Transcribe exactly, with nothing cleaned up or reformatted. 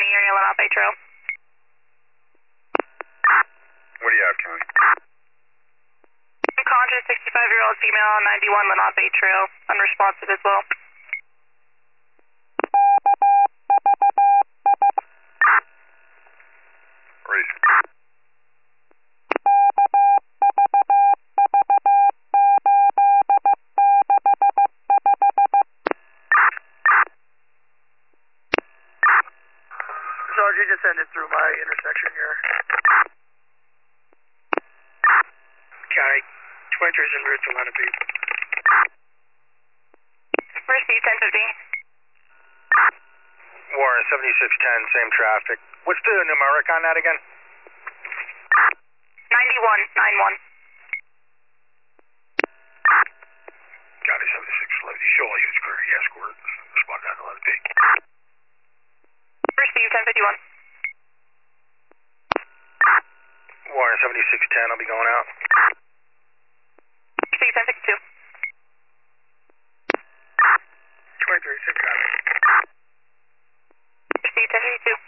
the area, Lenape Trail. What do you have, County? Unconscious, sixty-five-year-old female, ninety-one Lenape Trail, unresponsive as well. Race. Sergeant, just send it through my intersection here. County, twenty-three's en route to Lenape. Receive ten fifty. Warren, seventy-six ten, same traffic. What's the numeric on that again? ninety-one, nine-one. County seventy-six eleven, show all units clear the escort. Respond down to Lenape. Receive ten fifty-one. Warren, seventy-six ten, I'll be going out. Receive ten sixty-two. twenty-three, same traffic. Receive ten fifty-two.